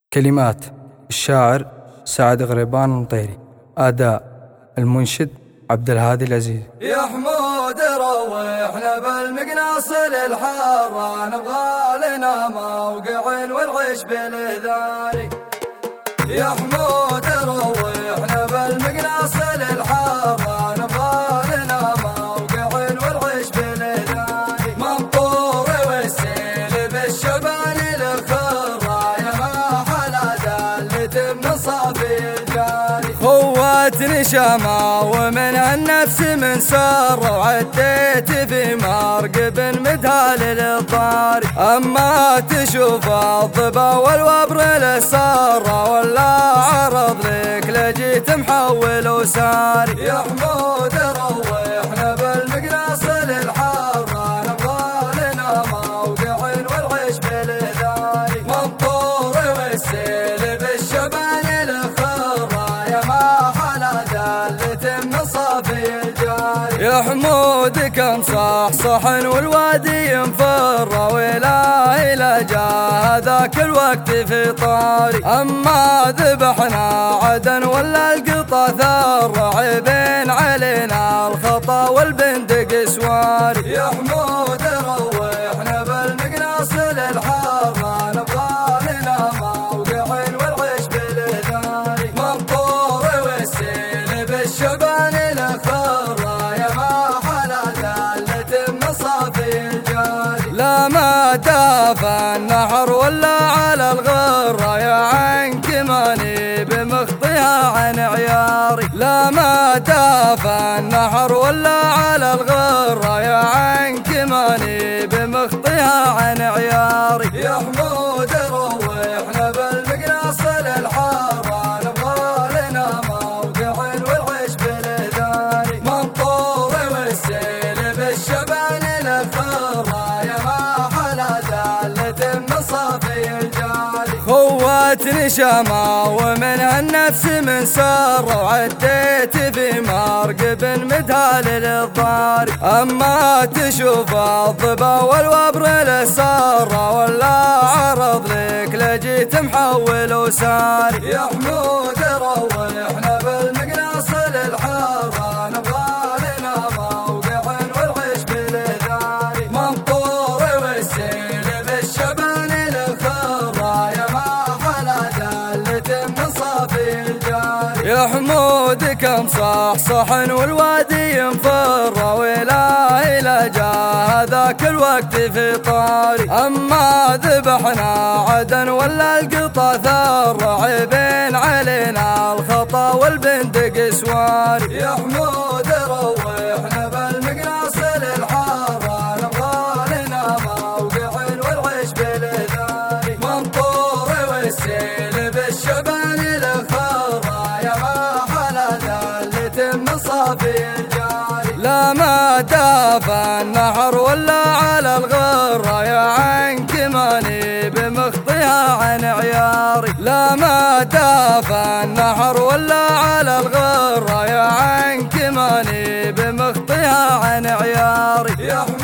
كلمات الشاعر سعد غريبان المطيري. أداء المنشد عبد الهادي العزيز. يا حمود روحنا بالمقناص للحارة، نبغى لنا موقع والعيش بالذاري. يا حمود روحنا بالمقناص للحارة، نبغى لنا موقع والعيش بالذاري. منطور والسيل بالشبان الخضرا، يا ما حلا دالة من صافي الجاري. خواتني شمع ومن النفس من سر، وعديت في مرقب مدهال للطاري. أما تشوف الضبا والوبر للسارة، ولا عرض لك لجيت محول وساري. يا حمود روحنا بالمقناص للحارة، نبغى لنا موقع والعيش بالذاري. منطور والسيل بالشبان الخضرا، يا ما حلا دالة من صافي الجاري. يا حمود كان صح والوادي ينفر، ولا إلى جاء ذاك الوقت في طاري. أما ذبحنا عدن ولا القطا ثار، عيبين علينا الخطا والبندق سواري. يا حمود روحنا بالمقناص للحارة، نبغى لنا موقع والعيش بالذاري. منطور والسيل بالشبان الخضرا، يا ما حلا دالة من صافي الجاري. لا ما دافع النحر ولا على الغرة، يا عنك ماني بمخطيها عن عياري. لا ما دافع النحر ولا على الغرة، يا عنك ماني بمخطيها عن عياري. يا حمود روحنا بالمقناص للحارة، نبغى لنا موقع والعيش بالذاري. منطور والسيل بالشبان الخضرا، يا ما حلا دالة من صافي الجاري. خواتني شمع ومن النفس من سر، وعديت في مرقب مدهال للطاري. أما تشوف الضبا والوبر للسارة، ولا عرض لك لجيت محول وساري. يا حمود روحنا بالمقناص للحارة، نبغى لنا موقع والعيش بالذاري. منطور والسيل بالشبان الخضرا، يا ما حلا دالة من صافي الجاري. يا حمود كم صح والوادي ينفر، ولا إلى جاء ذاك الوقت في طاري. أما ذبحنا عدن ولا القطا ثار، عيبين علينا الخطا والبندق سواري. يا حمود روحنا بالمقناص للحارة، نبغى لنا موقع والعيش بالذاري. منطور والسيل بالشبان الخضرا، يا ما حلا دالة من صافي الجاري. لا ما دافع النحر ولا على الغرة، يا عنك ماني بمخطيها عن عياري. لا ما دافع النحر ولا على الغرة، يا عنك ماني بمخطيها عن عياري.